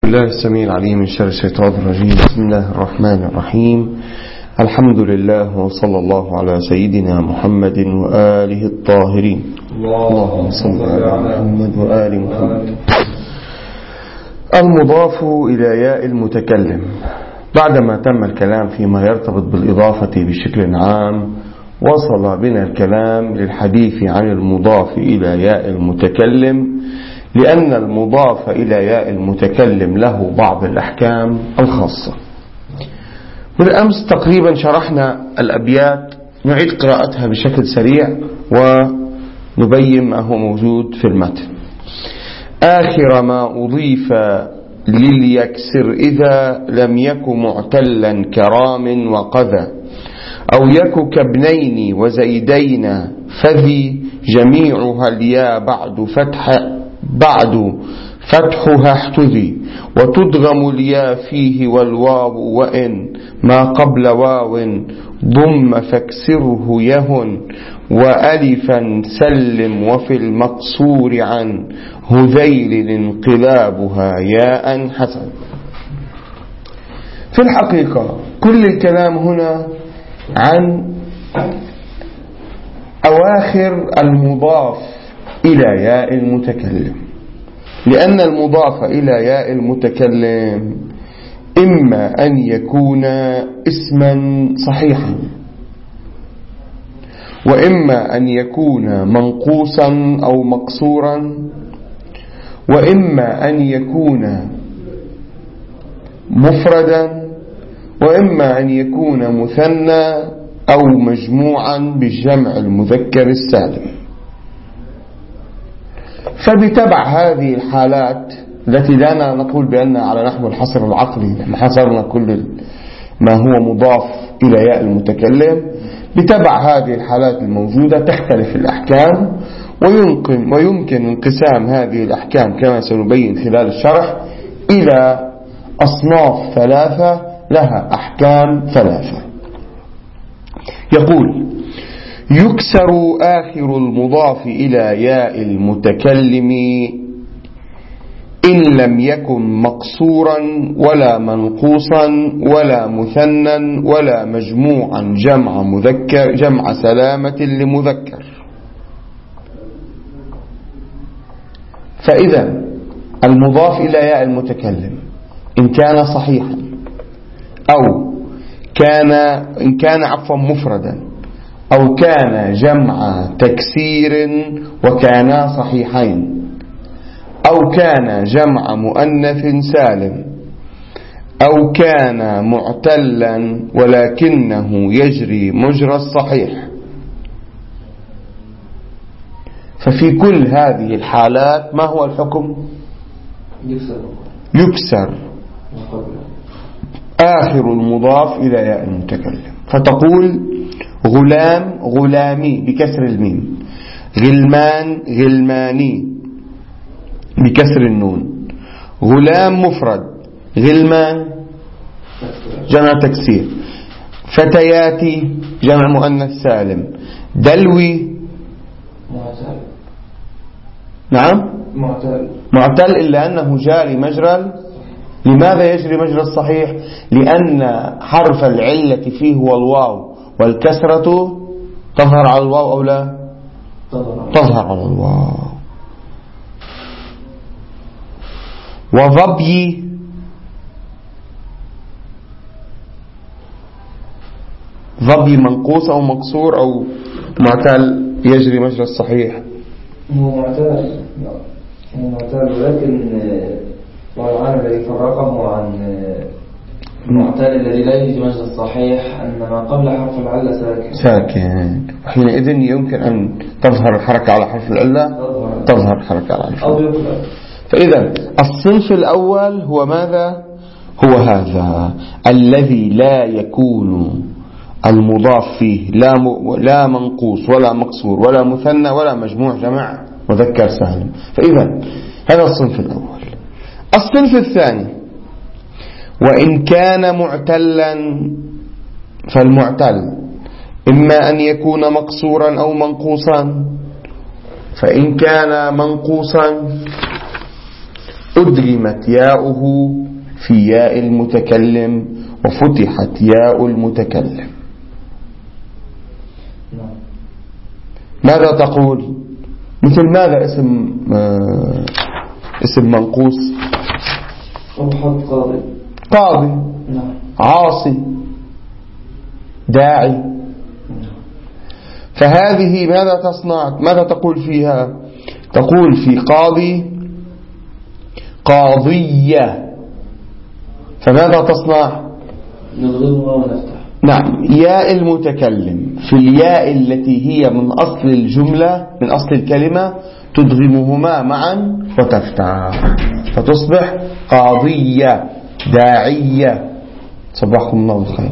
الله السميع العليم من شر الشيطان الرجيم. بسم الله الرحمن الرحيم. الحمد لله وصلى الله على سيدنا محمد وآله الطاهرين. اللهم صل على محمد وآل محمد. المضاف إلى ياء المتكلم. بعدما تم الكلام فيما يرتبط بالإضافة بشكل عام، وصل بنا الكلام للحديث عن المضاف إلى ياء المتكلم، لأن المضاف إلى ياء المتكلم له بعض الأحكام الخاصة. بالأمس تقريبا شرحنا الأبيات، نعيد قراءتها بشكل سريع ونبين ما هو موجود في المتن. آخر ما أضيف لليكسر إذا لم يك معتلا كرام وقذا، أو يك كابنين وزيدين فذي جميعها الياء بعد فتحها احتذي، وتدغم الياء فيه والواو، وإن ما قبل واو ضم فاكسره يهن، وألفا سلم، وفي المقصور عن هذيل انقلابها ياء حسن. في الحقيقة كل الكلام هنا عن أواخر المضاف إلى ياء المتكلم، لأن المضاف إلى ياء المتكلم إما أن يكون اسما صحيحا، وإما أن يكون منقوصا أو مقصورا، وإما أن يكون مفردا، وإما أن يكون مثنى أو مجموعا بالجمع المذكر السالم. فبتبع هذه الحالات التي لا نقول بأنها على نحو الحصر العقلي، حصرنا كل ما هو مضاف إلى ياء المتكلم، بتبع هذه الحالات الموجودة تختلف الأحكام، ويمكن انقسام هذه الأحكام كما سنبين خلال الشرح إلى أصناف ثلاثة لها أحكام ثلاثة. يقول: يكسر آخر المضاف إلى ياء المتكلم إن لم يكن مقصورا ولا منقوصا ولا مثنى ولا مجموعا جمع سلامة لمذكر. فإذا المضاف إلى ياء المتكلم إن كان صحيحا، أو إن كان مفردا، أو كان جمع تكسير وكانا صحيحين، أو كان جمع مؤنث سالم، أو كان معتلا ولكنه يجري مجرى الصحيح، ففي كل هذه الحالات ما هو الحكم؟ يكسر آخر المضاف إلى ياء المتكلم. فتقول: غلام غلامي بكسر الميم، غلمان غلماني بكسر النون، غلام مفرد، غلمان جمع تكسير، فتياتي جمع مؤنث سالم، دلوي نعم معتل إلا أنه جاري مجرى. لماذا يجري مجرى الصحيح؟ لأن حرف العلة فيه هو الواو، والكسرة تظهر على الواو أو لا تظهر على الواو. وظبي منقوص أو مقصور أو معتل يجري مجرى الصحيح. هو معتل ولكن والعامل الذي فرقه عن المعتل الذي لا يجري مجرى الصحيح أن ما قبل حرف العلة ساكن، وحينئذ يمكن أن تظهر الحركة على حرف العلة، تظهر الحركة على حرف العلة. فإذا الصنف الأول هو ماذا؟ هو هذا الذي لا يكون المضاف فيه لا منقوص ولا مقصور ولا مثنى ولا مجموع جمع مذكر سالم. فإذا هذا الصنف الأول. الصنف الثاني: وإن كان معتلا، فالمعتل إما أن يكون مقصورا أو منقوصا. فإن كان منقوصا أدغمت ياؤه في ياء المتكلم وفتحت ياء المتكلم. ماذا تقول؟ مثل ماذا اسم منقوص؟ قاضي، عاصي، داعي. فهذه ماذا تصنع؟ ماذا تقول فيها؟ تقول في قاضي قاضية. فماذا تصنع؟ نضغمها ونفتح. نعم، ياء المتكلم في الياء التي هي من أصل الجملة، من أصل الكلمة، تدغمهما معا وتفتح فتصبح قاضية داعية. صباحكم الله بالخير.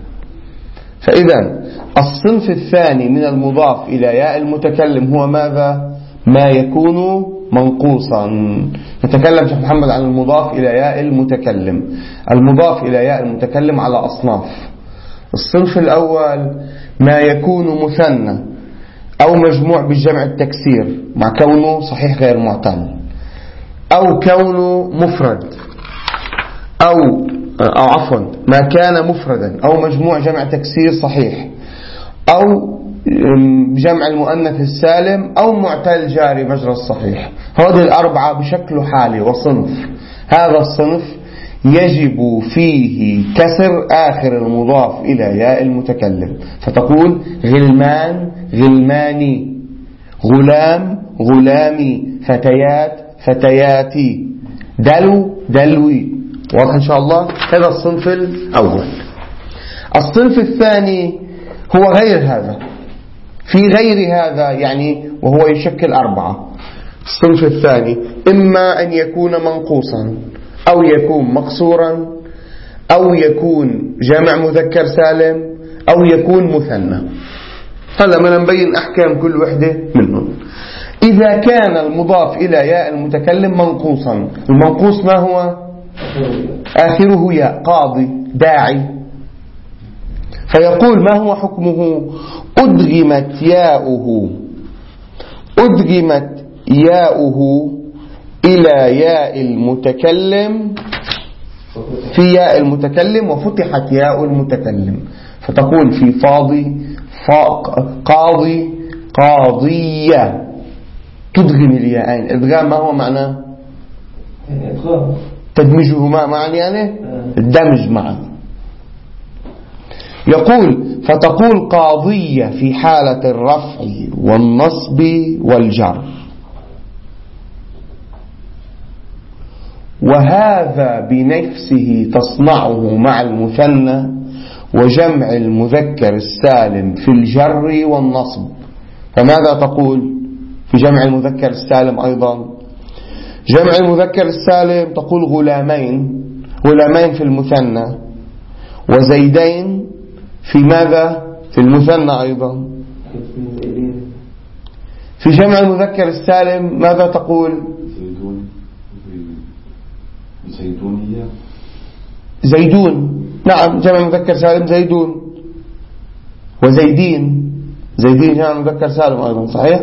فإذا الصنف الثاني من المضاف إلى ياء المتكلم هو ماذا؟ ما يكون منقوصا. نتكلم شيخ محمد عن المضاف إلى ياء المتكلم. المضاف إلى ياء المتكلم على أصناف. الصنف الأول ما يكون مثنى أو مجموع بالجمع التكسير مع كونه صحيح غير معتل، أو كونه مفرد، أو عفوا ما كان مفردا أو مجموع جمع تكسير صحيح، أو جمع المؤنث السالم، أو معتل جاري مجرى الصحيح. هذه الأربعة بشكل حالي وصنف. هذا الصنف يجب فيه كسر آخر المضاف إلى ياء المتكلم، فتقول غلمان غلماني، غلام غلامي، فتيات فتياتي، دلو دلوي. واضح إن شاء الله؟ هذا الصنف الأول. الصنف الثاني هو غير هذا، في غير هذا يعني، وهو يشكل أربعة. الصنف الثاني إما أن يكون منقوصا، أو يكون مقصورا، أو يكون جمع مذكر سالم، أو يكون مثنى. هلا ما نبين أحكام كل وحدة منهم. إذا كان المضاف إلى ياء المتكلم منقوصا، المنقوص ما هو؟ آخره ياء، قاضي داعي. فيقول ما هو حكمه؟ أدغمت ياؤه إلى ياء المتكلم في ياء المتكلم وفتحت ياء المتكلم، فتقول في فاضي قاضي قاضية. تدغم الياءين. الإدغام ما هو معناه؟ تدمجهما معا، يعني الدمج معا. يقول فتقول قاضية في حالة الرفع والنصب والجر. وهذا بنفسه تصنعه مع المثنى وجمع المذكر السالم في الجر والنصب. فماذا تقول في جمع المذكر السالم أيضا؟ جمع المذكر السالم تقول غلامين، غلامين في المثنى، وزيدين في ماذا؟ في المثنى أيضا. في جمع المذكر السالم ماذا تقول؟ زيدون. نعم، جمع المذكر سالم زيدون، وزيدين، زيدين جمع المذكر سالم أيضا، صحيح؟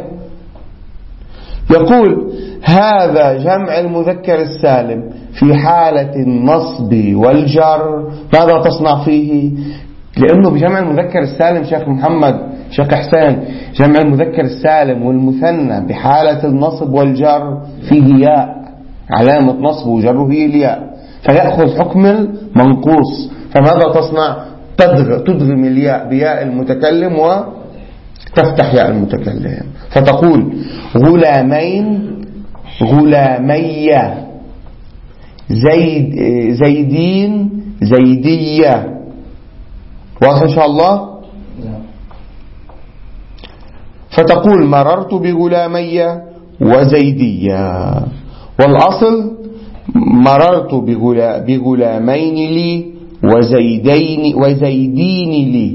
يقول هذا جمع المذكر السالم في حالة النصب والجر ماذا تصنع فيه؟ لأنه بجمع المذكر السالم شيخ محمد، شيخ حسين، جمع المذكر السالم والمثنى بحالة النصب والجر فيه ياء، علامة نصب وجره هي الياء، فيأخذ حكم المنقوص. فماذا تصنع؟ تدغم الياء بياء المتكلم وتفتح ياء المتكلم، فتقول غلامين غلامية، زيدين زيدية. واضح إن شاء الله؟ فتقول مررت بغلامية وزيدية. والأصل مررت بغلامين لي وزيدين لي.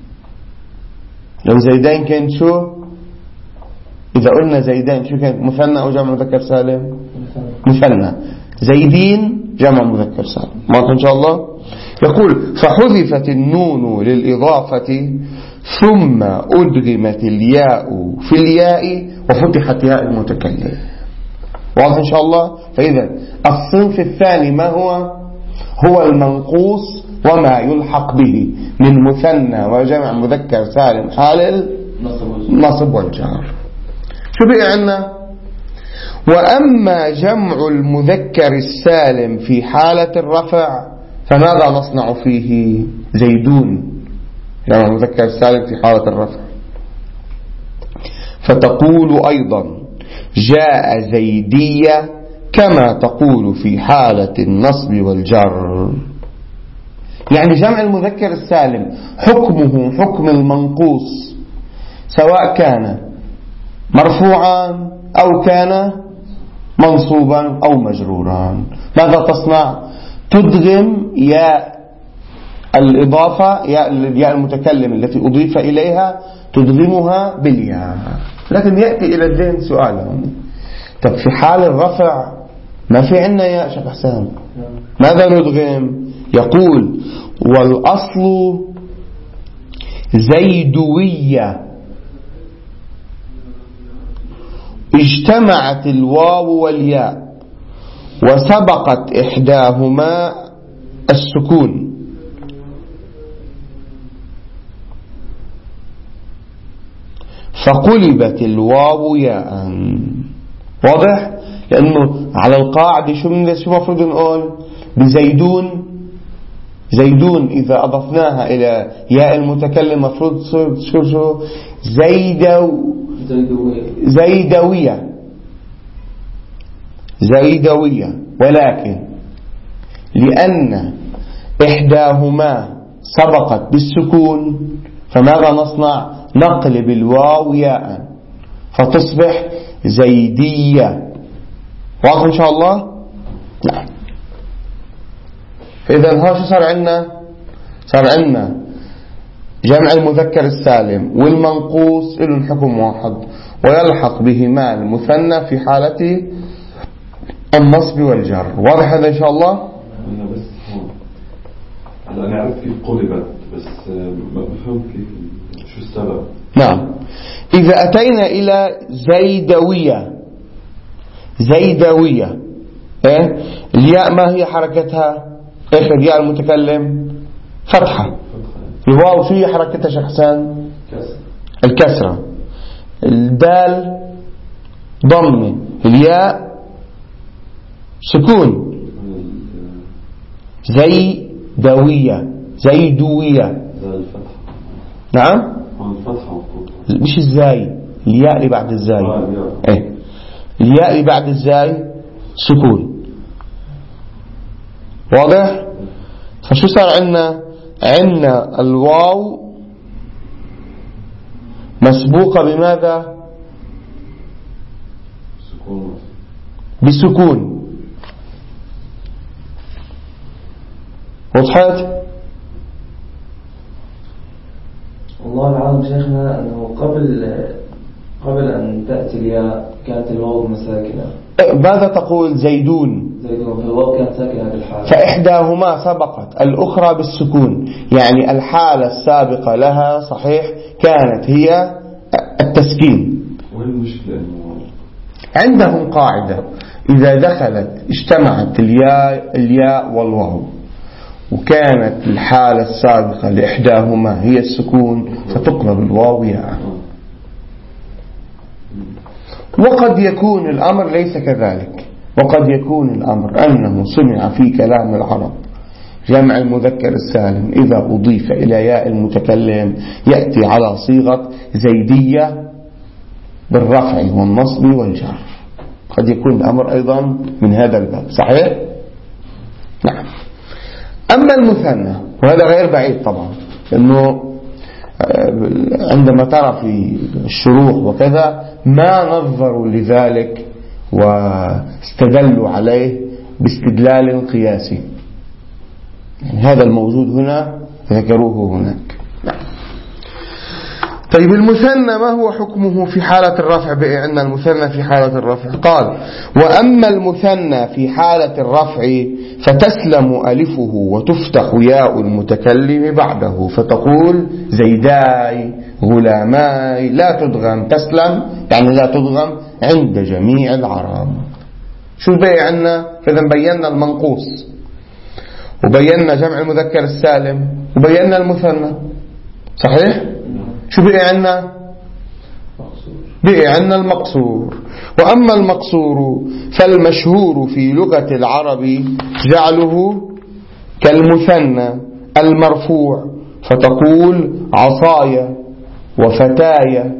لو زيدين كان شو؟ إذا قلنا زيدين شو كان؟ مثنى أو جمع مذكر سالم؟ مثنى. زيدين جمع مذكر سالم. واضح إن شاء الله؟ يقول فحذفت النون للإضافة ثم أدغمت الياء في الياء وفتحت ياء المتكلم. واضح إن شاء الله. فإذا الصنف الثاني ما هو المنقوص وما يلحق به من مثنى وجمع مذكر سالم حال النصب والجر. شو بقي عندنا؟ وأما جمع المذكر السالم في حالة الرفع فماذا نصنع فيه؟ زيدون جمع المذكر السالم في حالة الرفع، فتقول أيضا جاء زيدية كما تقول في حالة النصب والجر. يعني جمع المذكر السالم حكمه حكم المنقوص سواء كان مرفوعا أو كان منصوبا أو مجرورا. ماذا تصنع؟ تدغم ياء الإضافة، ياء المتكلم التي أضيف إليها تدغمها بالياء. لكن يأتي إلى الذهن سؤال، طب في حال الرفع ما في عنا ياء شيخ حسان، ماذا ندغم؟ يقول والأصل زيدوية اجتمعت الواو والياء وسبقت إحداهما السكون، فقلبت الواو ياء. واضح؟ لأنه على القاعدة شو مفروض نقول؟ بزيدون، زيدون إذا أضفناها إلى ياء المتكلم مفروض شو زيدوية، ولكن لأن إحداهما سبقت بالسكون فماذا نصنع؟ نقلب الواو ياء فتصبح زيدية. واضح إن شاء الله؟ نعم. فإذا ها شو صار عندنا؟ صار عندنا جمع المذكر السالم والمنقوص لهم حكم واحد، ويلحق بهما المثنى في حالة النصب والجر. واضح هذا إن شاء الله؟ أنا بس هلا أنا عرفت كيف قلبت، بس ما بفهم كيف شو السبب. نعم. إذا أتينا إلى زيدوية إيه؟ الياء ما هي حركتها؟ إيش الياء المتكلم؟ فتحة. الواو شو هي حركتها شيخ حسان؟ الكسرة. الدال ضمة، الياء سكون. زيدوية نعم، مش الزاي، الياء اللي بعد الزاي. ايه الياء اللي بعد الزاي سكون. واضح؟ فشو صار عندنا الواو مسبوقة بماذا؟ بسكون. وضحت؟ والله العظيم شيخنا أنه قبل أن تأتي الياء كانت الواو مساكنة. ماذا تقول؟ زيدون فالواو كانت ساكنة بالحال، فإحداهما سبقت الأخرى بالسكون، يعني الحالة السابقة لها صحيح كانت هي التسكين. وين المشكلة؟ عندهم قاعدة إذا دخلت اجتمعت الياء والواو وكانت الحالة السابقة لإحداهما هي السكون فتقلب الواو ياء. وقد يكون الأمر ليس كذلك، وقد يكون الأمر أنه سمع في كلام العرب جمع المذكر السالم إذا أضيف إلى ياء المتكلم يأتي على صيغة زيدية بالرفع والنصب والجر. قد يكون الأمر أيضا من هذا الباب. صحيح؟ نعم. أما المثنى وهذا غير بعيد طبعا، لأنه عندما ترى في الشروح وكذا ما نظروا لذلك واستدلوا عليه باستدلال قياسي، يعني هذا الموجود هنا ذكروه هناك. طيب المثنى ما هو حكمه في حالة الرفع؟ بقي عندنا المثنى في حالة الرفع. قال وأما المثنى في حالة الرفع فتسلم ألفه وتفتح ياء المتكلم بعده فتقول زيداي غلاماي، لا تدغم. تسلم يعني لا تدغم عند جميع العرب. شو بقي عنا؟ إذا بينا المنقوص وبينا جمع المذكر السالم وبينا المثنى، صحيح؟ شو بقي عنا؟ بقي عنا المقصور. وأما المقصور فالمشهور في لغة العرب جعله كالمثنى المرفوع، فتقول عصايا وفتايا.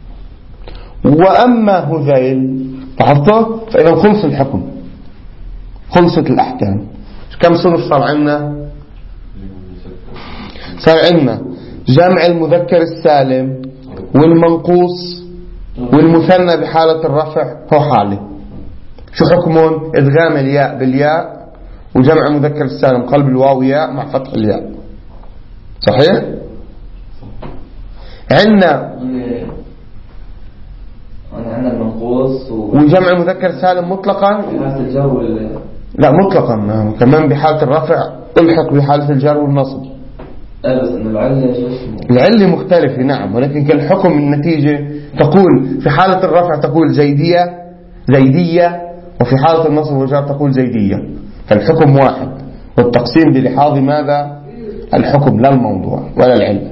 وأما هذيل لاحظتوا؟ فإذا خلص الحكم، خلصت الأحكام. كم صنف صار عندنا؟ صار عندنا جمع المذكر السالم والمنقوص والمثنى بحالة الرفع هو حالة. شو حكمهم؟ إدغام الياء بالياء وجمع المذكر السالم قلب الواو ياء مع فتح الياء، صحيح؟ عندنا المنقوص وجمع المذكر السالم مطلقا، لا مطلقا كمان بحالة الرفع الحق بحالة الجر والنصب. بس إن العلة مختلفة نعم، ولكن كالحكم النتيجة تقول في حالة الرفع تقول زيدية، وفي حالة النصب والجر تقول زيدية، فالحكم واحد، والتقسيم بلحاظ ماذا؟ الحكم لا الموضوع ولا العلة.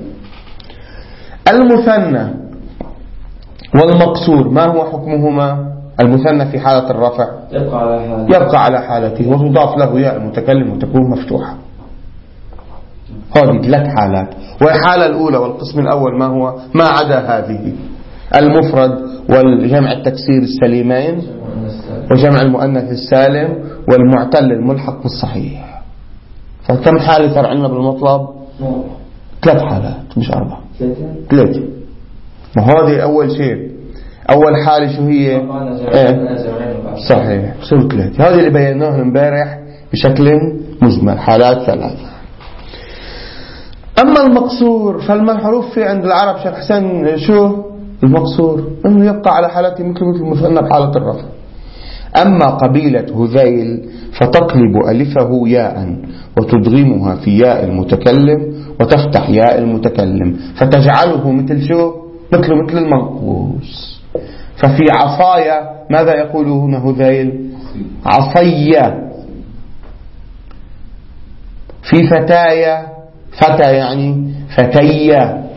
المثنى والمقصور ما هو حكمهما؟ المثنى في حالة الرفع يبقى على حالته وتضاف له ياء المتكلم وتكون مفتوحة. هذه 3 حالات، والحالة الأولى والقسم الأول ما هو؟ ما عدا هذه: المفرد والجمع التكسير السليمين وجمع المؤنث السالم والمعتل الملحق بالصحيح. فكم حالة صار عندنا بالمطلب؟ 3 حالات مش 4. 3. وهذه أول شيء، أول حالة شو هي؟ صحيح صار 3. هذه اللي بيناها امبارح بشكل مجمل، حالات 3. أما المقصور فالمحروف في عند العرب شيخ حسن شو المقصور؟ أنه يبقى على حالته مثل المثنى بحالة الرفع. أما قبيلة هذيل فتقلب ألفه ياء وتدغمها في ياء المتكلم وتفتح ياء المتكلم فتجعله مثل شو؟ مثل المنقوص. ففي عصايا ماذا يقولون هذيل؟ عصية. في فتايا، فتى يعني فتية.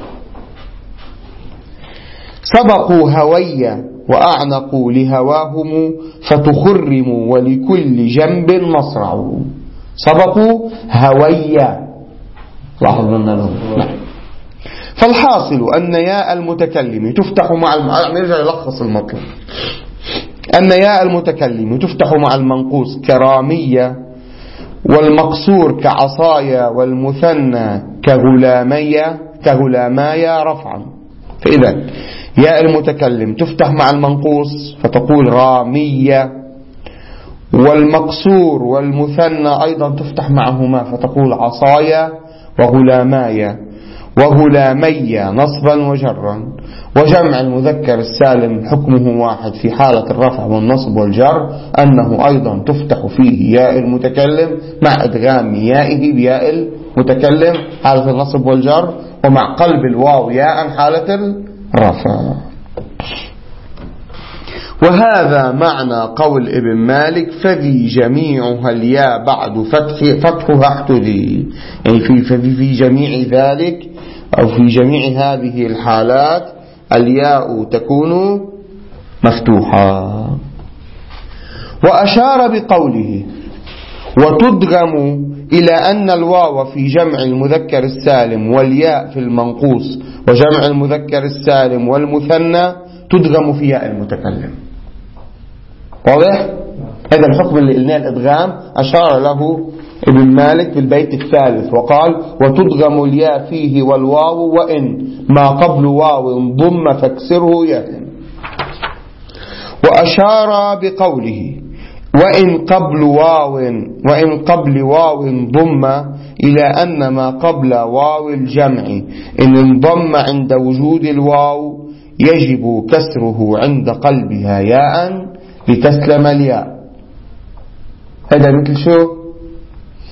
سبقوا هوية وأعنقوا لهواهم فتخرموا ولكل جنب مصرع. سبقوا هوية، لاحظ لنا لهم. فالحاصل أن ياء المتكلم تفتح مع نرجع يلخص المطلب. أن ياء المتكلم تفتح مع المنقوص كرامية، والمقصور كعصايا، والمثنى كغلامايا رفعا. فإذا ياء المتكلم تفتح مع المنقوص فتقول رامية، والمقصور والمثنى أيضا تفتح معهما فتقول عصايا وغلامايا وغلامية نصبا وجرا. وجمع المذكر السالم حكمه واحد في حالة الرفع والنصب والجر، أنه أيضا تفتح فيه ياء المتكلم مع إدغام يائه بياء المتكلم حالة النصب والجر، ومع قلب الواو ياء حالة الرفع. وهذا معنى قول ابن مالك فذي جميعها الياء بعد فتحها احتذي، يعني في جميع ذلك أو في جميع هذه الحالات الياء تكون مفتوحة. وأشار بقوله وتدغم إلى أن الواو في جمع المذكر السالم والياء في المنقوص وجمع المذكر السالم والمثنى تدغم في ياء المتكلم. واضح؟ هذا الحكم اللي قلناه الإدغام أشار له ابن مالك بالبيت الثالث وقال وتدغم الياء فيه والواو وإن ما قبل واو ضم فاكسره ياء. وأشار بقوله وإن قبل واو ضم إلى أن ما قبل واو الجمع إن انضم عند وجود الواو يجب كسره عند قلبها ياء لتسلم الياء. هذا مثل شو؟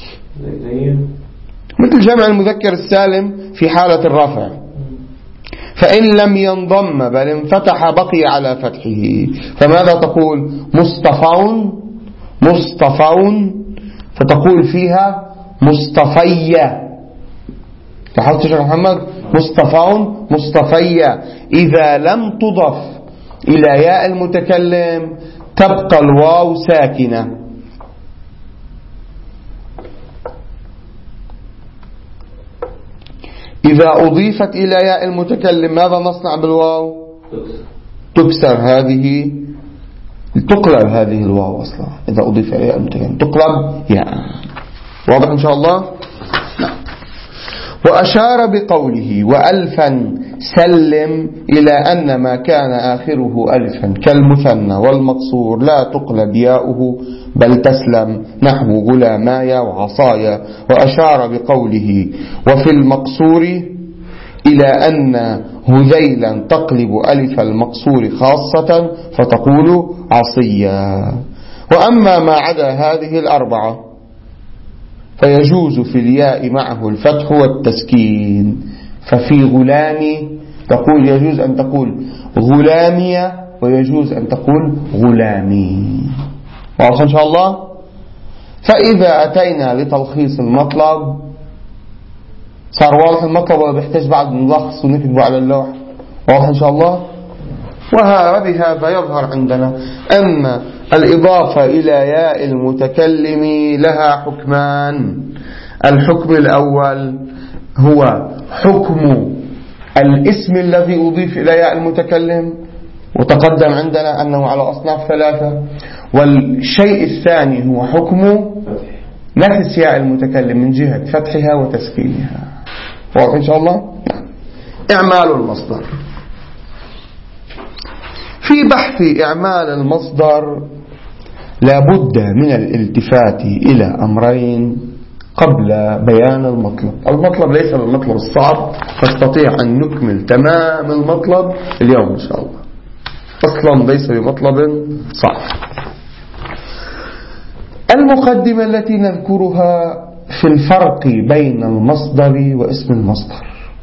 مثل جمع المذكر السالم في حالة الرفع. فإن لم ينضم بل انفتح بقي على فتحه. فماذا تقول؟ مصطفون، مصطفون، فتقول فيها مصطفية. لاحظت يا شيخ محمد؟ مصطفون، مصطفية. إذا لم تضف إلى ياء المتكلم تبقى الواو ساكنة. إذا أضيفت إلى ياء المتكلم ماذا نصنع بالواو؟ تكسر هذه، تقلب هذه الواو أصلا. إذا أضيف إلى ياء المتكلم تقلب ياء. واضح إن شاء الله؟ نعم. وأشار بقوله وألفا سلم إلى أن ما كان آخره ألفا كالمثنى والمقصور لا تقلب ياؤه بل تسلم، نحو غلامايا وعصايا. وأشار بقوله وفي المقصور إلى أن هذيلا تقلب ألف المقصور خاصة فتقول عصيا. وأما ما عدا هذه الأربعة فيجوز في الياء معه الفتح والتسكين. ففي غلامي تقول يجوز أن تقول غلامية ويجوز أن تقول غلامي. واضح إن شاء الله؟ فإذا أتينا لتلخيص المطلب صار واضح المطلب ولا بيحتاج بعد نلخص ونكتبه على اللوح؟ واضح إن شاء الله؟ وبهذا يظهر عندنا أن الإضافة إلى ياء المتكلم لها حكمان. الحكم الأول هو حكم الاسم الذي أضيف إلى ياء المتكلم، وتقدم عندنا أنه على أصناف ثلاثة. والشيء الثاني هو حكم نفس ياء المتكلم من جهة فتحها وتسكينها. واضح إن شاء الله؟ إعمال المصدر. في بحث إعمال المصدر لابد من الالتفات إلى أمرين قبل بيان المطلب. المطلب ليس المطلب الصعب، نستطيع أن نكمل تمام المطلب اليوم إن شاء الله، أصلا ليس بمطلب صعب. المقدمة التي نذكرها في الفرق بين المصدر واسم المصدر.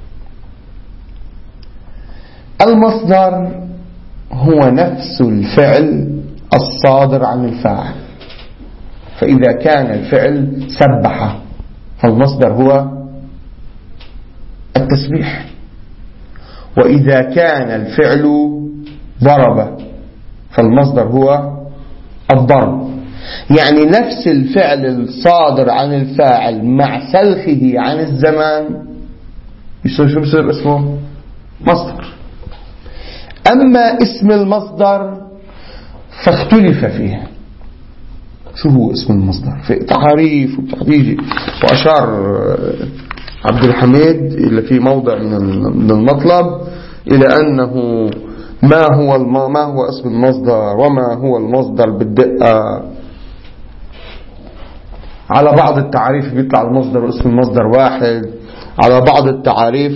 المصدر هو نفس الفعل الصادر عن الفاعل. فإذا كان الفعل سبح فالمصدر هو التسبيح، وإذا كان الفعل ضرب فالمصدر هو الضرب. يعني نفس الفعل الصادر عن الفاعل مع سلخه عن الزمان شو بصير اسمه؟ مصدر. أما اسم المصدر فاختلف فيه. شو هو اسم المصدر؟ في تعريف وتحديد. وأشار عبد الحميد إلى في موضع من المطلب إلى أنه ما هو اسم المصدر وما هو المصدر بالدقة. على بعض التعريف بيطلع المصدر واسم المصدر واحد، على بعض التعريف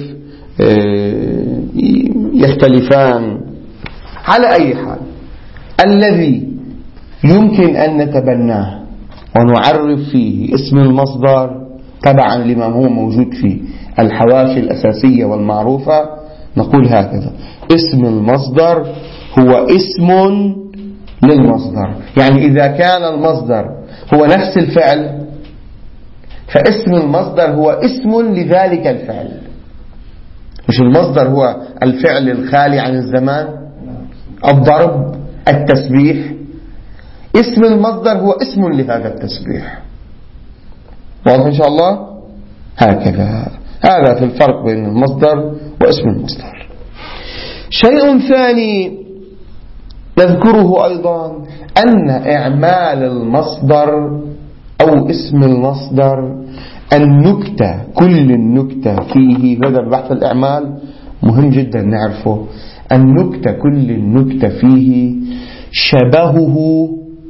يختلفان. على أي حال الذي يمكن أن نتبناه ونعرف فيه اسم المصدر تبعا لما هو موجود في الحواشي الأساسية والمعروفة نقول هكذا: اسم المصدر هو اسم للمصدر. يعني إذا كان المصدر هو نفس الفعل فاسم المصدر هو اسم لذلك الفعل. مش المصدر هو الفعل الخالي عن الزمان، الضرب، التسبيح. اسم المصدر هو اسم لهذا التسبيح. واضح إن شاء الله؟ هكذا. هذا في الفرق بين المصدر واسم المصدر. شيء ثاني نذكره أيضا أن إعمال المصدر أو اسم المصدر النكتة، كل النكتة فيه، هذا بحث الإعمال مهم جدا نعرفه. النكتة كل النكتة فيه شبهه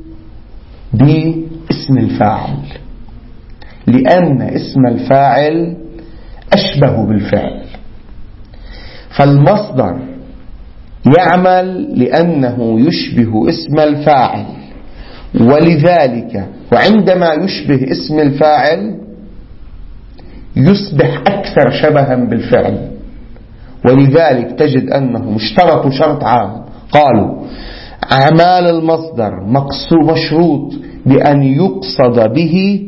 باسم الفاعل، لأن اسم الفاعل أشبه بالفعل. فالمصدر يعمل لأنه يشبه اسم الفاعل، ولذلك وعندما يشبه اسم الفاعل يصبح أكثر شبها بالفعل، ولذلك تجد أنهم اشترطوا شرط عام، قالوا أعمال المصدر مشروط بأن يقصد به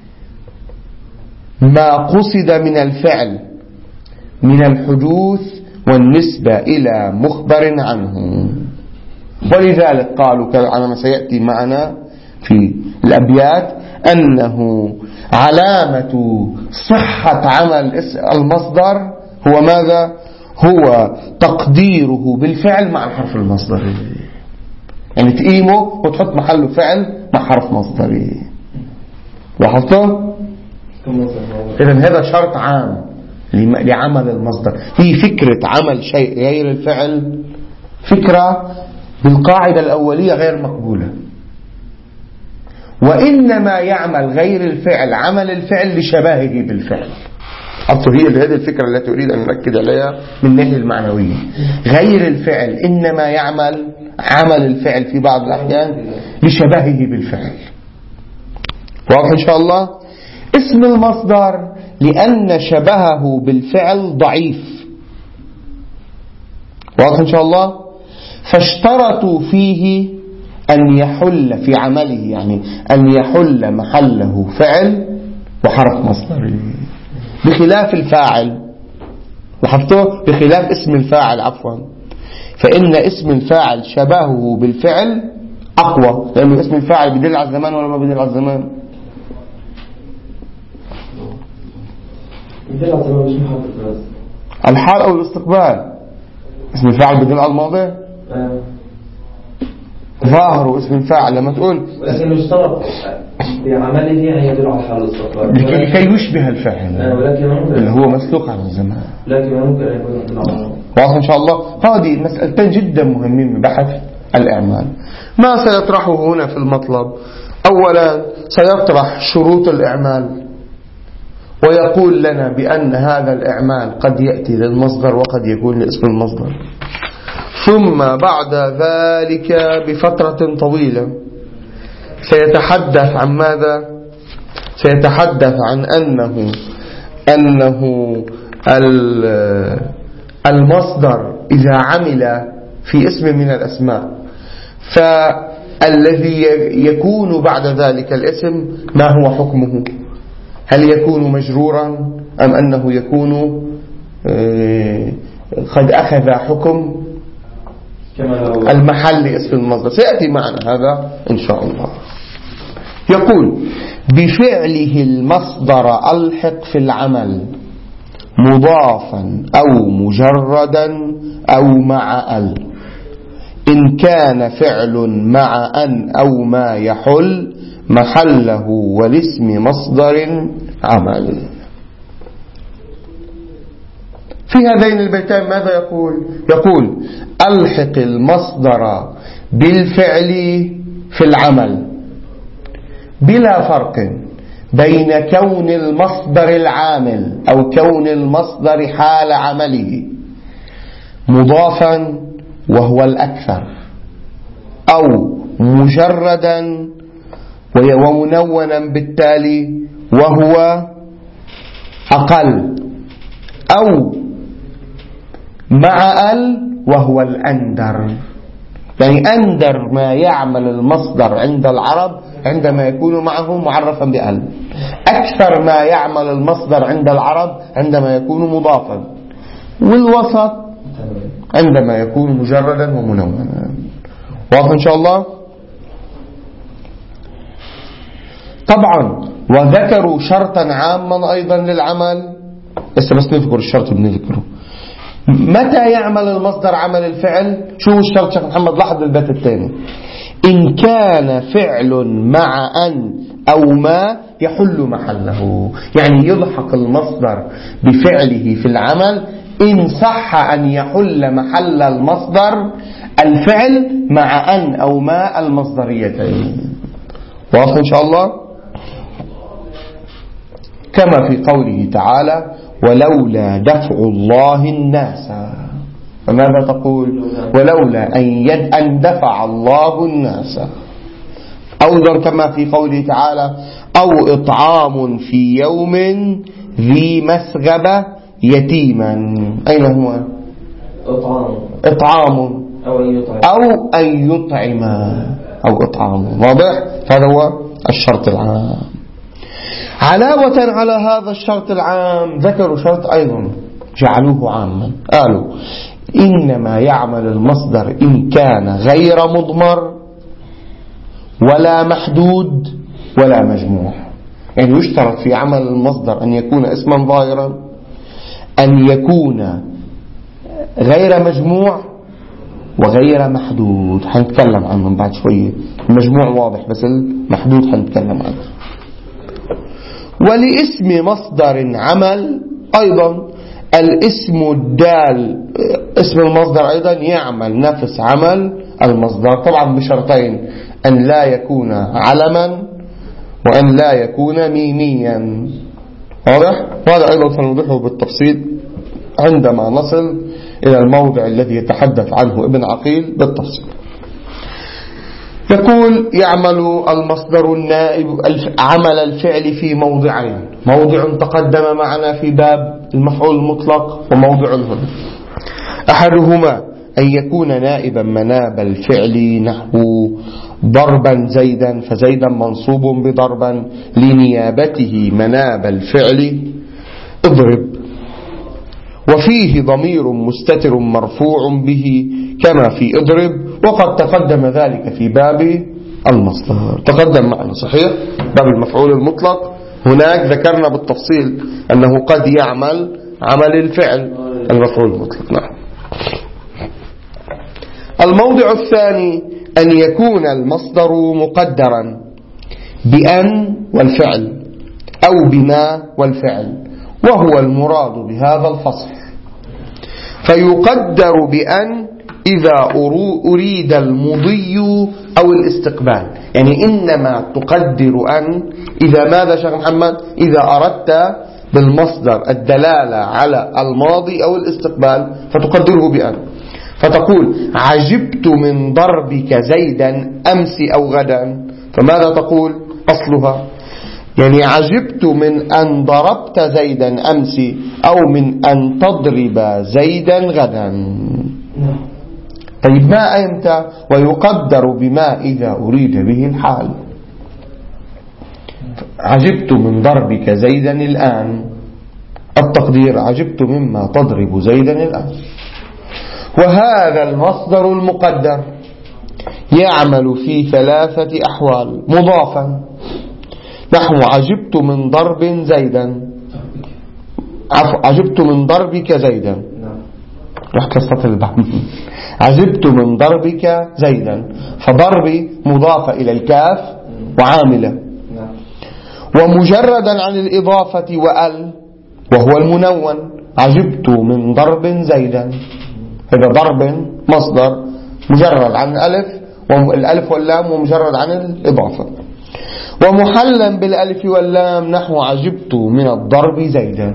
ما قصد من الفعل من الحدوث والنسبة إلى مخبر عنه. ولذلك قالوا على ما سيأتي معنا في الأبيات أنه علامة صحة عمل المصدر هو ماذا؟ هو تقديره بالفعل مع الحرف المصدري، يعني تقيمه وتحط محله فعل مع حرف مصدري. لاحظتوا؟ إذن هذا شرط عام لعمل المصدر. هي فكرة عمل شيء غير الفعل فكرة بالقاعدة الأولية غير مقبولة، وإنما يعمل غير الفعل عمل الفعل لشباهه بالفعل. هي هذه الفكرة التي أريد أن نركز عليها من الناحية المعنوية. غير الفعل إنما يعمل عمل الفعل في بعض الأحيان لشباهه بالفعل. واضح إن شاء الله؟ اسم المصدر لأن شبهه بالفعل ضعيف. واضح إن شاء الله؟ فاشترطوا فيه أن يحل في عمله، يعني أن يحل محله فعل وحرف مصدري، بخلاف الفاعل. لاحظتوا؟ بخلاف اسم الفاعل عفوا، فإن اسم الفاعل شبهه بالفعل أقوى، لأنه اسم الفاعل بدل على الزمان ولا ما بدل على الزمان؟ الحال أو الاستقبال. اسم الفاعل بدل على الماضي ظاهر اسم الفاعل لما تقول ولكن يشترط بعمله أن يدل على الحال والاستقبال لكي يشبه الفعل اللي هو مسلوق عن الزمان، لكن ممكن أن يكون واضح إن شاء الله. هذه مسألتين جدا مهمين من بحث الإعمال. ما سيطرحه هنا في المطلب؟ أولا سيطرح شروط الإعمال ويقول لنا بأن هذا الإعمال قد يأتي للمصدر وقد يكون لاسم المصدر. ثم بعد ذلك بفترة طويلة سيتحدث عن ماذا؟ سيتحدث عن أنه المصدر إذا عمل في اسم من الأسماء فالذي يكون بعد ذلك الاسم ما هو حكمه؟ هل يكون مجرورا أم أنه يكون قد أخذ حكم المحل اسم المصدر؟ سيأتي معنا هذا إن شاء الله. يقول بفعله المصدر ألحق في العمل مضافا أو مجردا أو مع ال، إن كان فعل مع أن أو ما يحل محله والاسم مصدر عمل. في هذين البيتين ماذا يقول؟ يقول ألحق المصدر بالفعل في العمل بلا فرق بين كون المصدر العامل أو كون المصدر حال عمله مضافا وهو الأكثر، أو مجردا ومنونا بالتالي وهو أقل، أو مع ال وهو الأندر. يعني أندر ما يعمل المصدر عند العرب عندما يكون معه معرفا بأل، أكثر ما يعمل المصدر عند العرب عندما يكون مضافا، والوسط عندما يكون مجردا ومنونا. واضح إن شاء الله؟ طبعا وذكروا شرطا عاما أيضا للعمل، بس نذكر الشرط بنذكره. متى يعمل المصدر عمل الفعل؟ شو الشرط شيخ محمد؟ لاحظ البيت الثاني، إن كان فعل مع أن أو ما يحل محله، يعني يلحق المصدر بفعله في العمل إن صح أن يحل محل المصدر الفعل مع أن أو ما المصدريتين. واضح إن شاء الله؟ كما في قوله تعالى ولولا دفع الله الناس، فماذا تقول؟ ولولا أن دفع الله الناس. أو كما في قوله تعالى أو إطعام في يوم ذي مسغبة يتيما. أين هو؟ إطعام أو أن يطعم أو إطعام. واضح؟ هذا هو الشرط العام. علاوة على هذا الشرط العام ذكروا شرط أيضا جعلوه عاما، قالوا إنما يعمل المصدر إن كان غير مضمر ولا محدود ولا مجموع. يعني يشترط في عمل المصدر أن يكون اسما ظاهرا، أن يكون غير مجموع وغير محدود. حنتكلم عنهم بعد شوية. المجموع واضح بس المحدود حنتكلم عنه. ولاسم مصدر عمل أيضا الاسم الدال، اسم المصدر أيضا يعمل نفس عمل المصدر، طبعا بشرطين: أن لا يكون علما وأن لا يكون ميميا. واضح؟ وهذا أيضا سنوضحه بالتفصيل عندما نصل إلى الموضع الذي يتحدث عنه ابن عقيل بالتفصيل. يقول: يعمل المصدر النائب عمل الفعل في موضعين: موضع تقدم معنا في باب المفعول المطلق، وموضع هنا. أحدهما أن يكون نائبا مناب الفعل، نحو ضربا زيدا، فزيدا منصوب بضربا لنيابته مناب الفعل اضرب، وفيه ضمير مستتر مرفوع به كما في اضرب، وقد تقدم ذلك في باب المصدر. تقدم معنا صحيح باب المفعول المطلق. هناك ذكرنا بالتفصيل أنه قد يعمل عمل الفعل المفعول المطلق. نعم. الموضع الثاني أن يكون المصدر مقدرا بأن والفعل أو بما والفعل، وهو المراد بهذا الفصل. فيقدر بأن إذا أريد المضي أو الاستقبال. يعني إنما تقدر أن إذا ماذا شيخ محمد؟ إذا أردت بالمصدر الدلالة على الماضي أو الاستقبال فتقدره بأن، فتقول: عجبت من ضربك زيدا أمس أو غدا. فماذا تقول أصلها؟ يعني عجبت من أن ضربت زيدا أمس أو من أن تضرب زيدا غدا. طيب ما أنت؟ ويقدر بما إذا أريد به الحال. عجبت من ضربك زيدا الآن، التقدير عجبت مما تضرب زيدا الآن. وهذا المصدر المقدر يعمل في 3 أحوال: مضافا، نحو عجبت من ضرب زيدا، عجبت من ضربك زيدا، رحت للسطر البعض. عجبت من ضربك زيدا، فضربي مضافة إلى الكاف وعاملة. ومجردا عن الإضافة وأل، وهو المنون: عجبت من ضرب زيدا. هذا ضرب مصدر مجرد عن الألف واللام ومجرد عن الإضافة. ومحلا بالألف واللام، نحو عجبت من الضرب زيدا.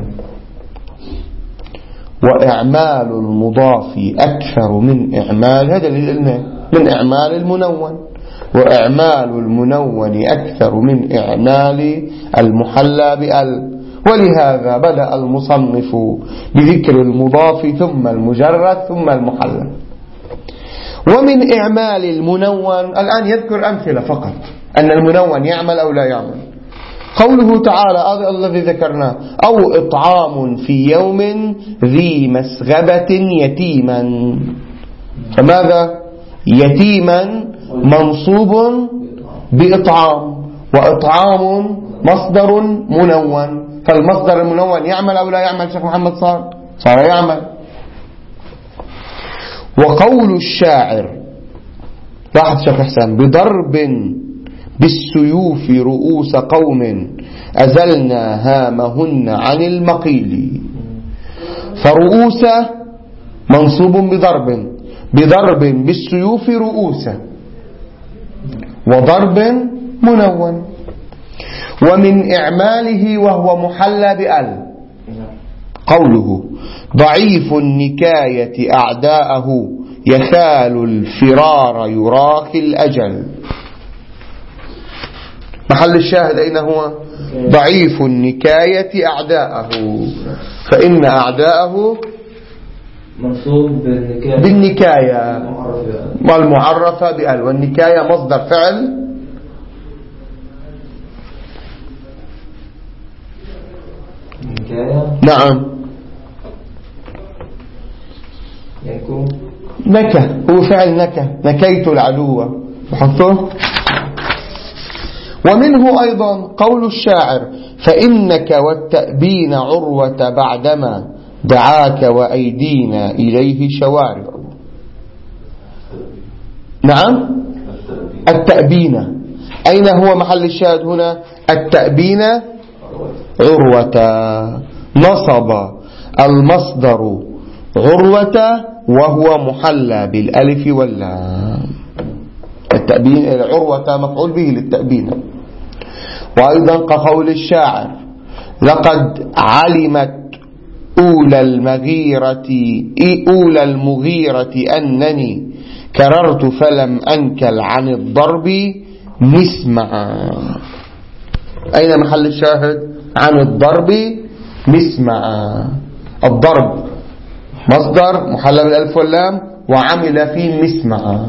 وإعمال المضاف أكثر من إعمال، هذا اللي قلنا، من إعمال المنون. وإعمال المنون أكثر من إعمال المحلى بأل. ولهذا بدأ المصنف بذكر المضاف ثم المجرد ثم المحلى. ومن إعمال المنون الآن يذكر أمثلة فقط أن المنون يعمل أو لا يعمل. قوله تعالى هذا الذي ذكرناه: أو إطعام في يوم ذي مسغبة يتيما. فماذا؟ يتيما منصوب بإطعام، وإطعام مصدر منون. فالمصدر المنون يعمل أو لا يعمل شيخ محمد؟ صار يعمل. وقول الشاعر، لاحظ شيخ حسان: بضرب بالسيوف رؤوس قوم أزلنا هامهن عن المقيل. فرؤوس منصوب بضرب بالسيوف رؤوس، وضرب منون. ومن إعماله وهو محلى بأل قوله: ضعيف النكاية أعداءه يخال الفرار يراخي الأجل. محل الشاهد أين هو؟ ضعيف النكاية أعداءه، فإن أعداءه منصوب بالنكاية والمعرفة بأل. والنكاية مصدر فعل نعم نكى، هو فعل نكى، نكيت العدو بحطه. ومنه أيضا قول الشاعر: فإنك والتأبين عروة بعدما دعاك وأيدينا إليه شوارع. نعم التأبين، أين هو محل الشاهد هنا؟ التأبين عروة، نصب المصدر عروة وهو محلى بالألف واللام. التأبين عروة مفعول به للتأبين. وأيضا كقول الشاعر: لقد علمت أولى المغيرة أنني كررت فلم أنكل عن الضرب مسمعا. أين محل الشاهد؟ عن الضرب مسمعا. الضرب مصدر محلى بالألف واللام وعمل فيه مسمعا.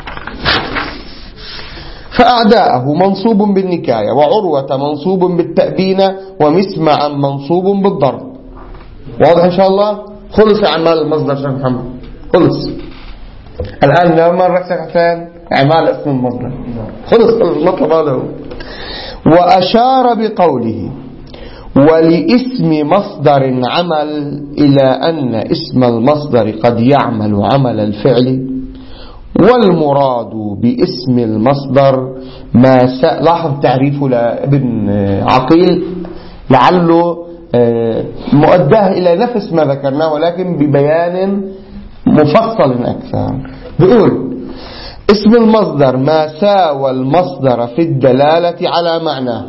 فأعداءه منصوب بالنكاية، وعروة منصوب بالتأبين، ومسمعا منصوب بالضرب. واضح إن شاء الله؟ خلص أعمال المصدر شيخ محمد، خلص الآن. لما رأسك حسين أعمال اسم المصدر خلص المطلب هذا. وأشار بقوله: ولاسم مصدر عمل، إلى أن اسم المصدر قد يعمل عمل الفعل، والمراد باسم المصدر ما لاحظ تعريفه لابن عقيل لعله مؤداه إلى نفس ما ذكرناه ولكن ببيان مفصل أكثر. بيقول: اسم المصدر ما ساوى المصدر في الدلالة على معناه.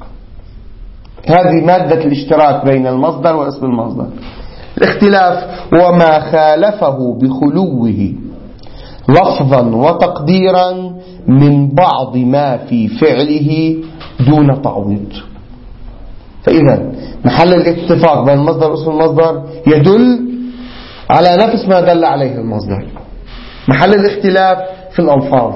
هذه مادة الاشتراك بين المصدر واسم المصدر. الاختلاف: وما خالفه بخلوه لفظا وتقديرا من بعض ما في فعله دون تعويض. فإذا محل الاتفاق بين المصدر واسم المصدر يدل على نفس ما دل عليه المصدر. محل الاختلاف في الألفاظ،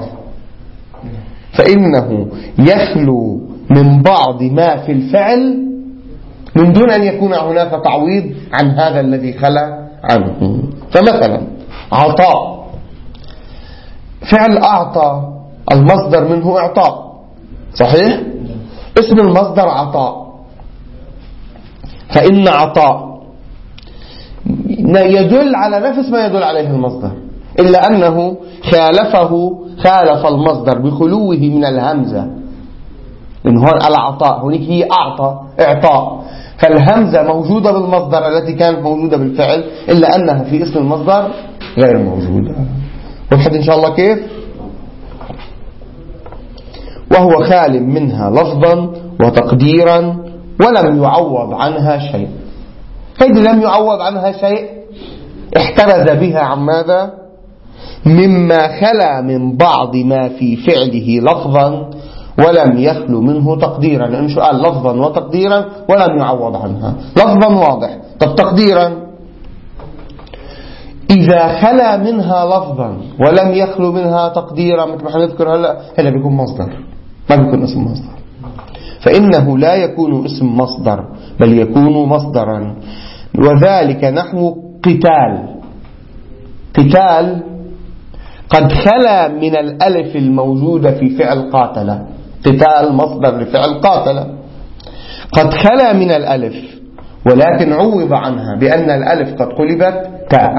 فإنه يخلو من بعض ما في الفعل من دون أن يكون هناك تعويض عن هذا الذي خلى عنه. فمثلا عطاء، فعل أعطى المصدر منه إعطاء، صحيح؟ اسم المصدر عطاء، فإن عطاء يدل على نفس ما يدل عليه المصدر، إلا أنه خالف المصدر بخلوه من الهمزة. إن هون العطاء هناك هي أعطى إعطاء، فالهمزة موجودة بالمصدر التي كانت موجودة بالفعل، إلا أنها في اسم المصدر غير موجودة. وضحت إن شاء الله كيف؟ وهو خال منها لفظا وتقديرا ولم يعوض عنها شيء. هذه لم يعوض عنها شيء احترز بها عن ماذا؟ مما خلا من بعض ما في فعله لفظا ولم يخلو منه تقديرا، لأنه شو قال؟ لفظا وتقديرا ولم يعوض عنها. لفظا واضح، طب تقديرا إذا خلا منها لفظا ولم يخلو منها تقديرا مثل ما حنذكر هلا بيكون مصدر، ما بيكون اسم مصدر. فإنه لا يكون اسم مصدر بل يكون مصدرا. وذلك نحو قتال قد خلا من الألف الموجودة في فعل قاتل. قتال مصدر لفعل قاتل قد خلا من الألف، ولكن عوض عنها بأن الألف قد قلبت تاء.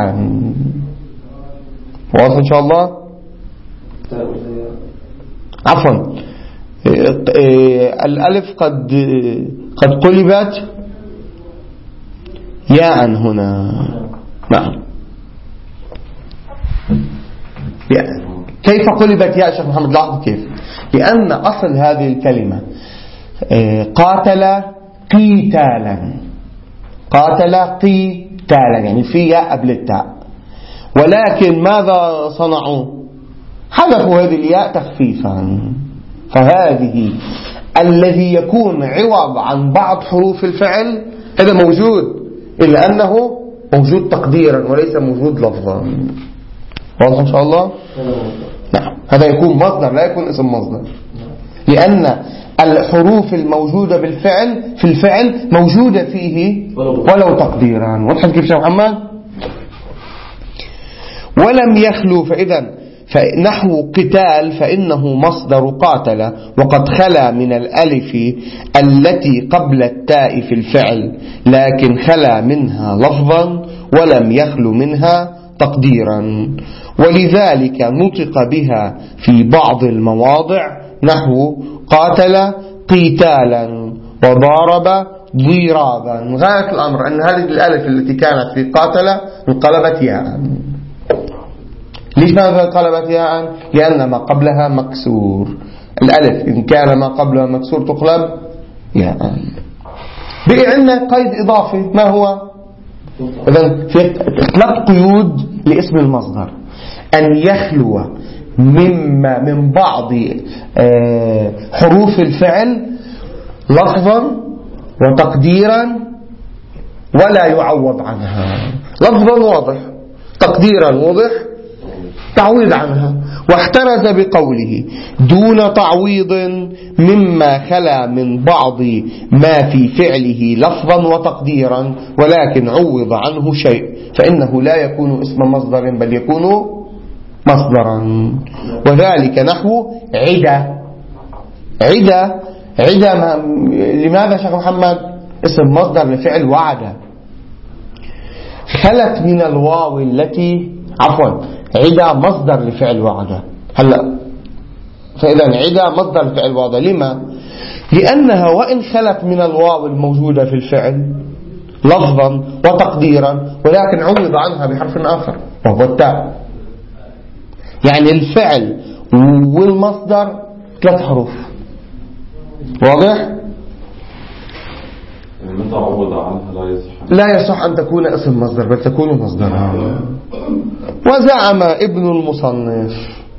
واضح إن شاء الله؟ عفوا، الألف قد قلبت ياء هنا. نعم. كيف قلبت ياء شيخ محمد؟ لاحظوا كيف. لأن أصل هذه الكلمة قاتل قتالا، يعني في ياء قبل التاء، ولكن ماذا صنعوا؟ حذفوا هذه الياء تخفيفا. فهذه الذي يكون عوض عن بعض حروف الفعل هذا موجود، إلا أنه موجود تقديرا وليس موجود لفظا. واضح إن شاء الله؟ نعم. هذا يكون مصدر لا يكون اسم مصدر، لأن الحروف الموجودة بالفعل في الفعل موجودة فيه ولو تقديرا. وضحت كيف يا محمد؟ ولم يخلو، فإذا فنحو قتال فإنه مصدر قاتل، وقد خلا من الألف التي قبل التاء في الفعل، لكن خلا منها لفظا ولم يخلو منها تقديرا، ولذلك نطق بها في بعض المواضع نحو قاتل قتالا وضارب ضرابا. غاية الأمر أن هذه الألف التي كانت في قاتل انقلبت ياء. ليش ماذا انقلبت ياء؟ لأن ما قبلها مكسور. الألف إن كان ما قبلها مكسور تقلب ياء. بقي عندنا قيد إضافي، ما هو؟ إذن في 3 قيود لاسم المصدر: أن يخلو من بعض حروف الفعل لفظا وتقديرا ولا يعوض عنها. لفظا واضح، تقديرا واضح، تعويض عنها. واحترز بقوله دون تعويض مما خلا من بعض ما في فعله لفظا وتقديرا ولكن عوض عنه شيء، فإنه لا يكون اسم مصدر بل يكون مصدرا. وذلك نحو عدة. عدة لماذا شيخ محمد؟ اسم مصدر لفعل وعد، خلت من الواو التي عدة مصدر لفعل وعد. هلا فإذا عدة مصدر لفعل وعد. لما؟ لأنها وإن خلت من الواو الموجودة في الفعل لفظا وتقديرا ولكن عوض عنها بحرف آخر وهو التاء. يعني الفعل والمصدر 3 حروف. واضح؟ متى عوض عنها لا يصح أن تكون اسم مصدر بل تكون مصدرا. وزعم ابن المصنف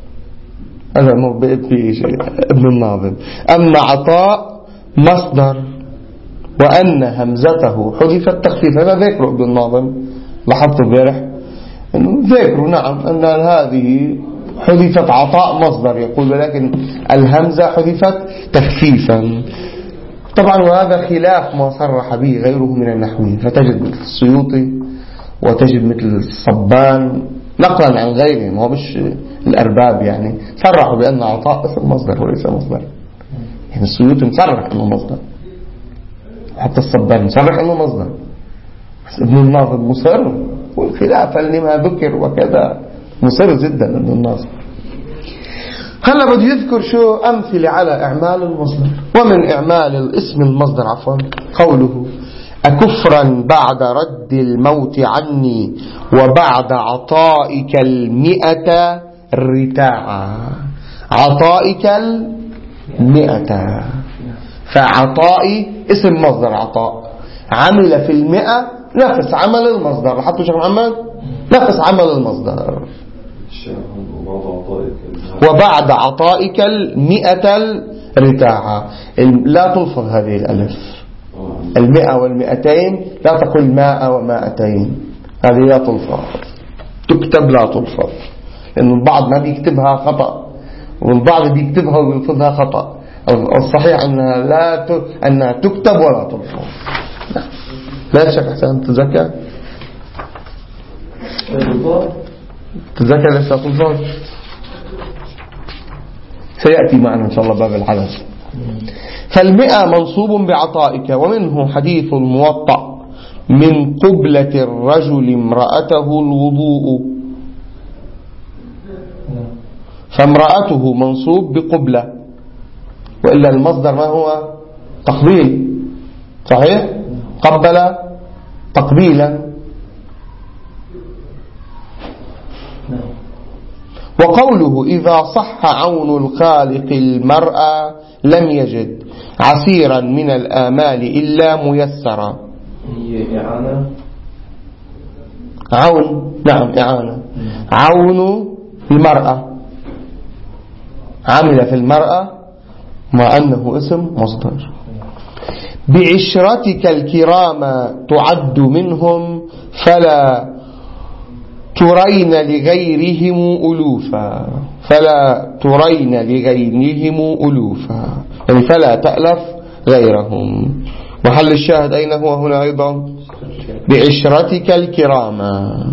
ابن الناظم أن عطاء مصدر وأن همزته حذفت تخفيفا. هذا ذكر ابن الناظم، لاحظت البارح ذكر نعم أن هذه حذفت عطاء مصدر يقول، ولكن الهمزة حذفت تخفيفا. طبعا وهذا خلاف ما صرح به غيره من النحويين، فتجد مثل السيوطي وتجد مثل الصبان نقلا عن غيرهم، هو مش الأرباب يعني، صرحوا بأن عطاء اسم مصدر وليس مصدر. يعني السيوطي مصرح أنه مصدر، حتى الصبان مصرح أنه مصدر، بس ابن الناظم مصر، والخلافة لما ذكر وكذا مصر جدا ابن الناظم. هلا بده يذكر شو أمثلة على إعمال المصدر. ومن إعمال الاسم المصدر قوله أكفرا بعد رد الموت عني وبعد عطائك 100 رتاعا. عطائك 100، فعطائي اسم مصدر عطاء عمل في 100 نفس عمل المصدر. لاحظتوا شيخ محمد؟ نفس عمل المصدر. وبعد عطائك 100 رتاعا. لا تلفظ هذه الألف 100 وال200، لا تقول 100 و200، هذه لا تلفظ، تكتب لا تلفظ، لأن البعض ما بيكتبها خطأ والبعض بيكتبها ويلفظها خطأ. الصحيح أنها تكتب ولا تلفظ. لا شك حسن تتذكر ليش لا تلفظ؟ سيأتي معنا إن شاء الله باب الحدث. فال100 منصوب بعطائك. ومنه حديث الموطأ من قبلة الرجل امرأته الوضوء، فامرأته منصوب بقبلة، وإلا المصدر ما هو؟ تقبيل، صحيح؟ قبل تقبيلا. وقوله إذا صح عون الخالق المرأة لم يجد عسيرا من الآمال إلا ميسرا. عون، نعم إعانة. عون المرأة، عمل في المرأة مع أنه اسم مصدر. بعشرتك الكرام تعد منهم فلا ترين لغيرهم ألوفا. فلا ترين لغيرهم ألوفا يعني فلا تألف غيرهم. محل الشاهد أين هو هنا أيضا؟ بعشرتك الكرام.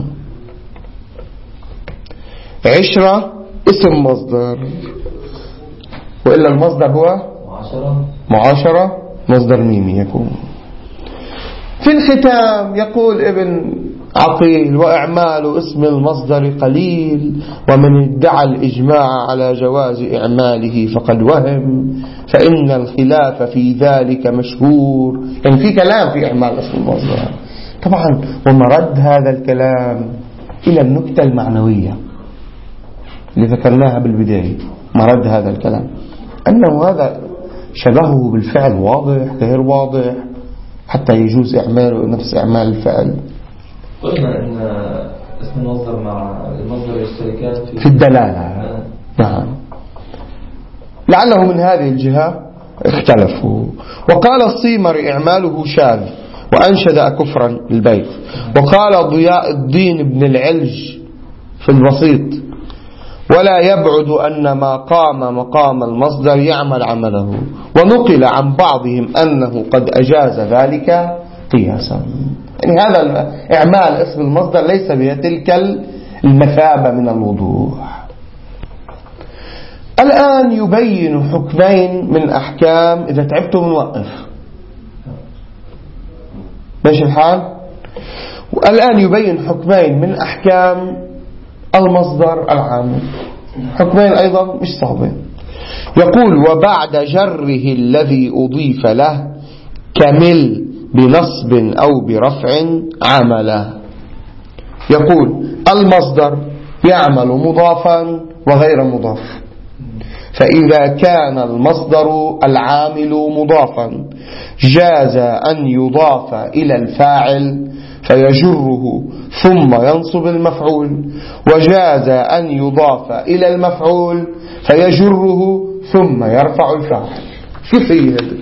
عشرة اسم مصدر، وإلا المصدر هو معاشرة مصدر ميمي يكون. في الختام يقول ابن عقيل: وإعمال اسم المصدر قليل، ومن ادعى الإجماع على جواز إعماله فقد وهم، فإن الخلاف في ذلك مشهور. يعني في كلام في إعمال اسم المصدر طبعا، ومرد هذا الكلام إلى النكتة المعنوية اللي ذكرناها بالبداية. مرد هذا الكلام أنه هذا شبهه بالفعل واضح غير واضح حتى يجوز إعماله نفس إعمال الفعل. قلنا أن اسم المصدر مع المصدر يشتركان في الدلالة. نعم، لعله من هذه الجهة اختلفوا. وقال الصيمر: إعماله شاذ، وأنشد كفرا البيت. وقال ضياء الدين بن العلج في البسيط: ولا يبعد أن ما قام مقام المصدر يعمل عمله. ونقل عن بعضهم أنه قد أجاز ذلك قياسا. يعني هذا إعمال اسم المصدر ليس بتلك المثابة من الوضوح. الآن يبين حكمين من أحكام. إذا تعبتم نوقف، ماشي الحال. الآن يبين حكمين من أحكام المصدر العامل، حكمين أيضا مش صعبين. يقول: وبعد جره الذي أضيف له كمل بنصب أو برفع عمله. يقول: المصدر يعمل مضافا وغير مضاف، فإذا كان المصدر العامل مضافا جاز أن يضاف إلى الفاعل فيجره ثم ينصب المفعول، وجاز أن يضاف إلى المفعول فيجره ثم يرفع الفاعل. كيف هي هذا؟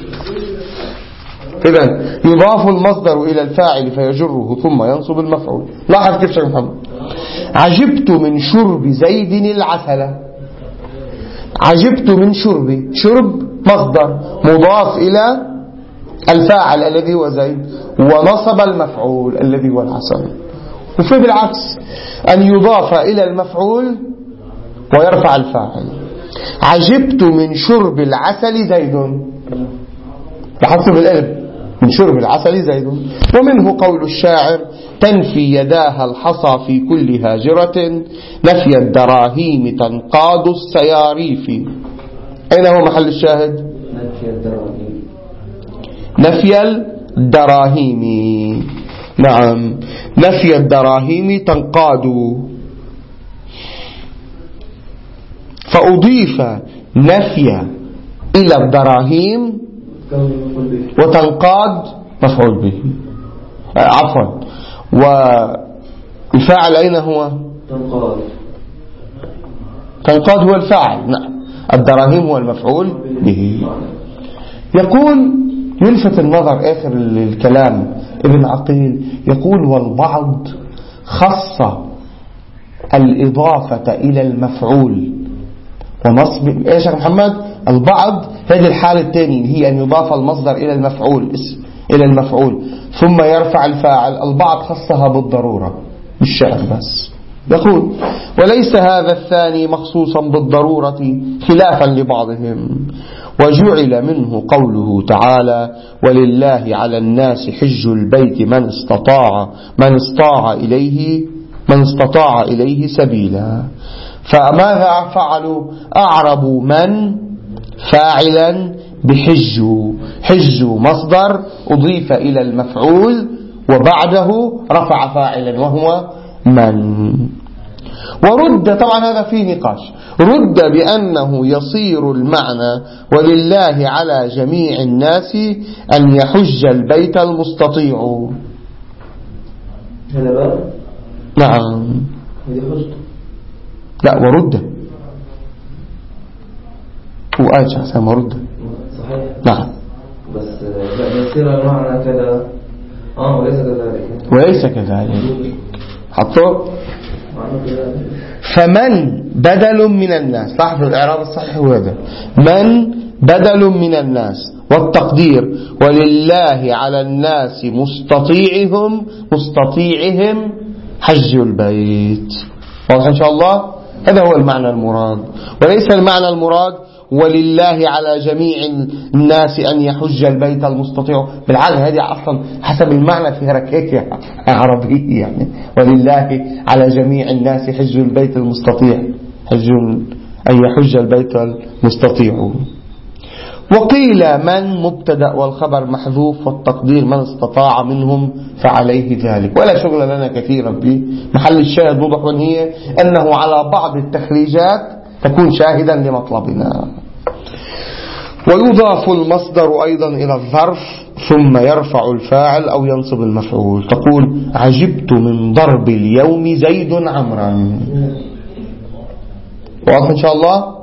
إذن يضاف المصدر إلى الفاعل فيجره ثم ينصب المفعول. لاحظ كيف شيخ محمد: عجبت من شرب زيد العسل. عجبت من شرب، شرب مصدر مضاف إلى الفاعل الذي هو زيد، ونصب المفعول الذي هو العسل. وفي بالعكس أن يضاف إلى المفعول ويرفع الفاعل. عجبت من شرب العسل زيد، لاحظت بالقلب: من شرب العسل زيد. ومنه قول الشاعر: تنفي يداها الحصى في كل هاجرة، نفي الدراهيم تنقاد السياريف. أين هو محل الشاهد؟ نفي الدراهيم. نعم، نفي الدراهيم تنقاد. فأضيف نفي إلى الدراهيم وتنقاد مفعول به. عفوا، والفاعل أين هو؟ تنقاد هو الفاعل. نعم، الدراهيم هو المفعول به. يقول: يلفت النظر آخر الكلام ابن عقيل، يقول: والبعض خص الإضافة إلى المفعول ونصب. إيش يا محمد؟ البعض هذه الحالة الثانية اللي هي أن يضاف المصدر إلى المفعول ثم يرفع الفاعل. البعض خصها بالضرورة بالشعر بس. يقول: وليس هذا الثاني مخصوصا بالضرورة خلافا لبعضهم، وجعل منه قوله تعالى: ولله على الناس حج البيت من استطاع إليه سبيلا. فماذا فعلوا؟ أعربوا من فاعلا بحج. حج مصدر أضيف إلى المفعول وبعده رفع فاعلا وهو من. ورد، طبعا هذا فيه نقاش، رد بأنه يصير المعنى: ولله على جميع الناس أن يحج البيت المستطيع. نعم، لا، ورد هو آية شخصا ورد. صحيح. نعم، بس لا يصير المعنى كذا وليس كذلك. وليس كذلك. حطوا فمن بدل من الناس. لاحظوا الإعراب الصحيح هو هذا، من بدل من الناس، والتقدير ولله على الناس مستطيعهم حج البيت. واضح إن شاء الله؟ هذا هو المعنى المراد، وليس المعنى المراد ولله على جميع الناس أن يحج البيت المستطيع. بالعادة هذه أصلا حسب المعنى فيها ركيكة عربية، يعني ولله على جميع الناس حج البيت المستطيع، أن يحج البيت المستطيع. وقيل من مبتدأ والخبر محذوف والتقدير من استطاع منهم فعليه ذلك. ولا شغل لنا كثيرا بمحل الشاهد وضح وهي أنه على بعض التخريجات تكون شاهدا لمطلبنا. ويضاف المصدر أيضا إلى الظرف ثم يرفع الفاعل أو ينصب المفعول. تقول عجبت من ضرب اليوم زيد عمرا. واضح إن شاء الله؟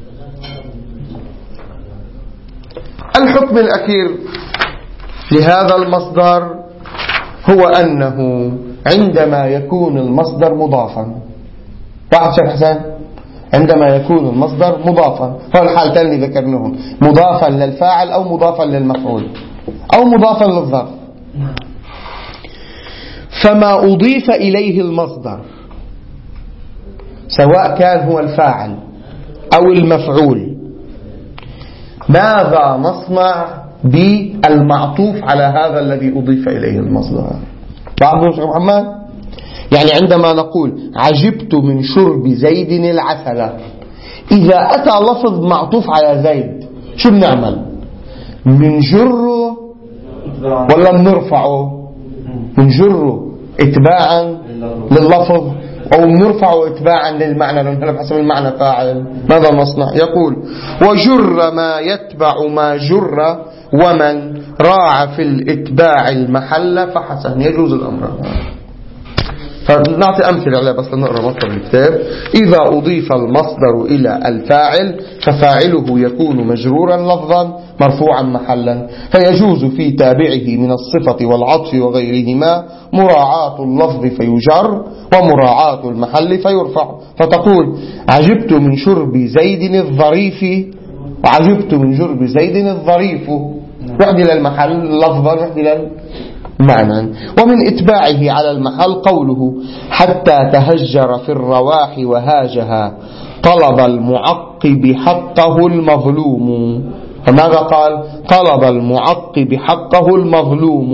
الحكم الأخير لهذا المصدر هو أنه عندما يكون المصدر مضافا. واحد شيخ حسن، عندما يكون المصدر مضافا، هو الحالتين اللي ذكرناهم، مضافا للفاعل أو مضافا للمفعول أو مضافا للظرف. فما أضيف إليه المصدر سواء كان هو الفاعل أو المفعول، ماذا نصنع بالمعطوف على هذا الذي أضيف إليه المصدر؟ بعض شيخ محمد، يعني عندما نقول عجبت من شرب زيد العسل، إذا أتى لفظ معطوف على زيد شو بنعمل؟ بنجره ولا بنرفعه؟ بنجره اتباعا لللفظ أو نرفعه اتباعا للمعنى، لأنه بحسب المعنى فاعل. ماذا نصنع؟ يقول وجر ما يتبع ما جر ومن راع في الاتباع المحل فحسن. يجوز الأمر. فنعطي أمثلة عليه بس نقرأ مطلب الكتاب. إذا أضيف المصدر إلى الفاعل ففاعله يكون مجرورا لفظا مرفوعا محلا، فيجوز في تابعه من الصفة والعطف وغيرهما مراعاة اللفظ فيجر ومراعاة المحل فيرفع. فتقول عجبت من شرب زيد الظريف، وعجبت من شرب زيد الظريف، وحدي للمحل لفظا وحدي للمعنى. ومن إتباعه على المحل قوله حتى تهجر في الرواح وهاجها طلب المعقب حقه المظلوم. فماذا قال؟ طلب المعقب حقه المظلوم،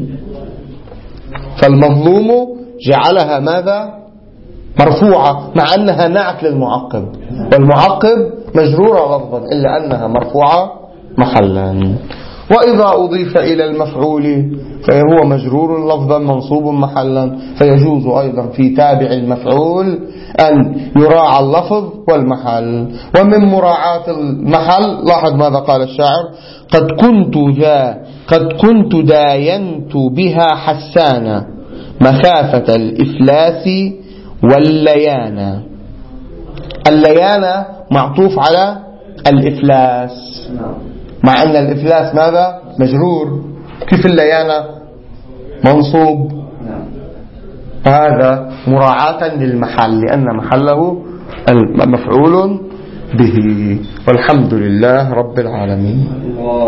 فالمظلوم جعلها ماذا؟ مرفوعة، مع أنها نعت للمعقب، والمعقب مجرورة لفظا إلا أنها مرفوعة محلا. وإذا أضيف إلى المفعول فهو مجرور لفظا منصوب محلا، فيجوز أيضا في تابع المفعول أن يراعى اللفظ والمحل. ومن مراعاة المحل لاحظ ماذا قال الشاعر: قد كنت داينت بها حسانا مخافة الإفلاس والليانة. الليانة معطوف على الإفلاس، مع أن الإفلاس ماذا؟ مجرور. كيف الليانة منصوب؟ هذا مراعاة للمحل لأن محله مفعول به. والحمد لله رب العالمين.